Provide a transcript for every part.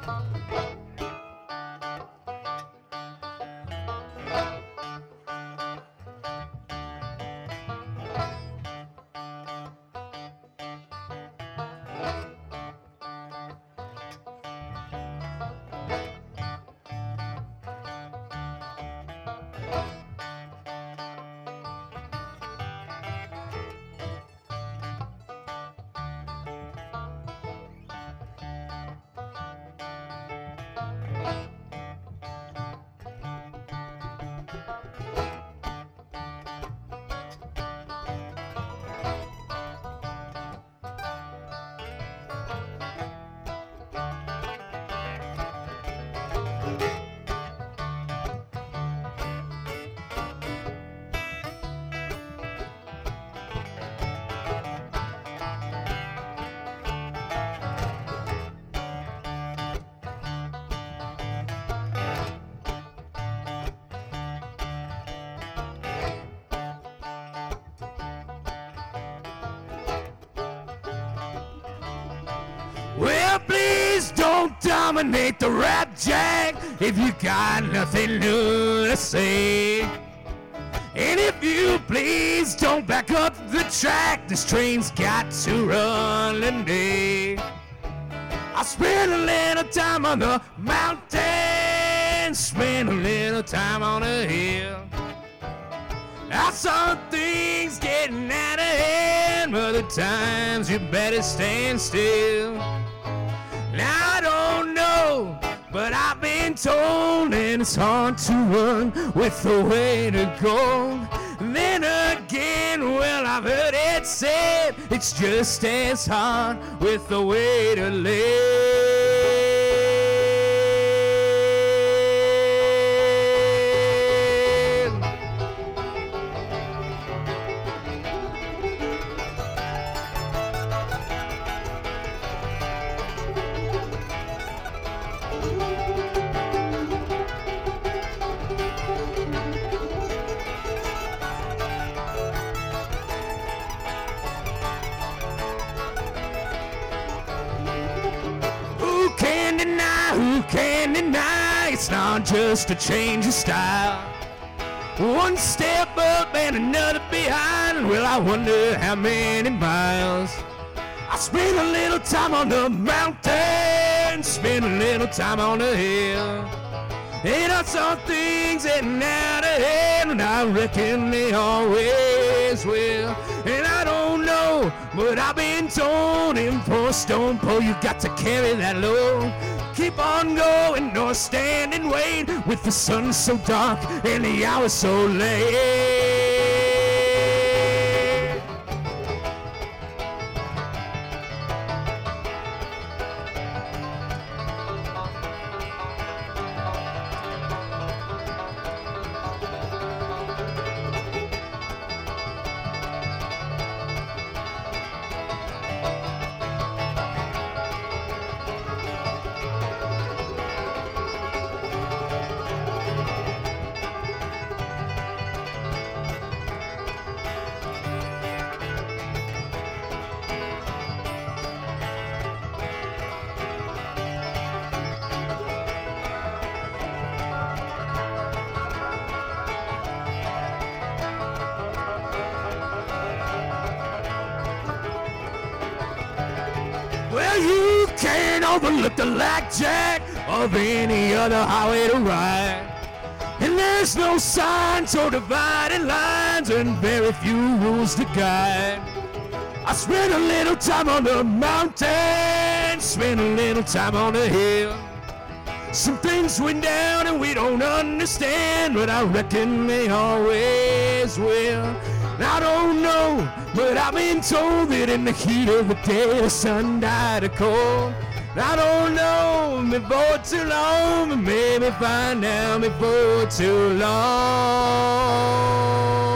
Well, please don't dominate the rap jack if you got nothing new to say. And if you please don't back up the track, this train's got to run today. I spend a little time on the mountain, spend a little time on the hill. I saw things getting out of hand, other times you better stand still. Now I don't know, but I've been told, and it's hard to run with the way to go. Then again, well, I've heard it said, it's just as hard with the way to live. Who can deny it's not just a change of style? One step up and another behind. Well, I wonder how many miles. I spend a little time on the mountain, spend a little time on the hill. And I saw things getting out of hand, and I reckon they always will. And I don't know, but I've been told in for a stone pole you got to carry that load. Keep on going or stand and wait with the sun so dark and the hour so late. Well, you can't overlook the blackjack of any other highway to ride. And there's no signs or dividing lines and very few rules to guide. I spent a little time on the mountain, spent a little time on the hill. Some things went down and we don't understand, but I reckon they always will. I don't know, but I've been told that in the heat of the day the sun died of cold. I don't know before too long, but maybe find out before too long.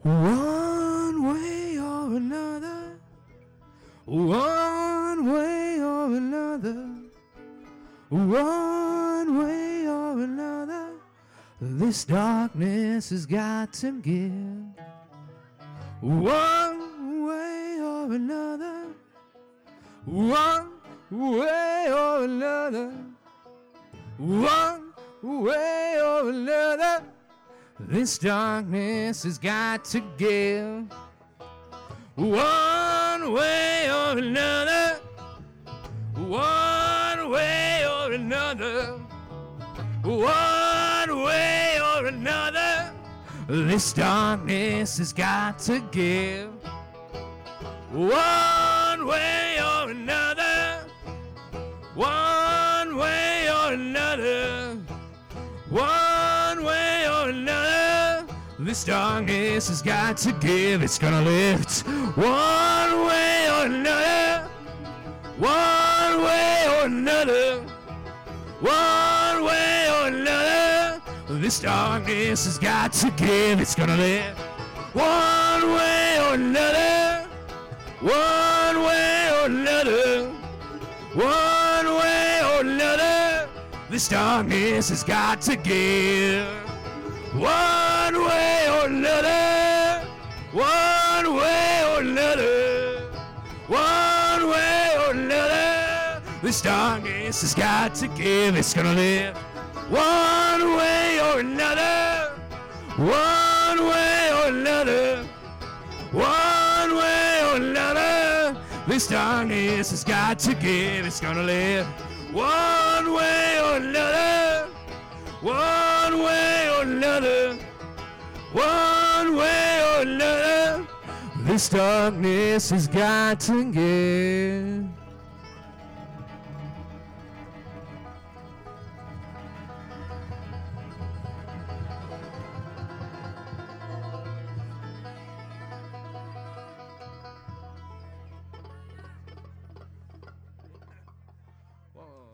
One way or another, one way or another, one way or another, this darkness has got to give. One way or another, one way or another, one way or another, this darkness has got to give. One way or another, one way or another, one way or another, this darkness has got to give. One way or another, one way or another, one way or another, this darkness has got to give. It's gonna lift. One way or another, one way or another, one way or another, this darkness has got to give. It's gonna lift. One way or another, one way or another, one way or another, this darkness has got to give. One way or another, one way or another, one way or another, this darkness has got to give. It's gonna live. One way or another, one way or another, one way or another, this darkness has got to give. It's gonna live. One way or another, one way or another, one way or another, this darkness has got to give.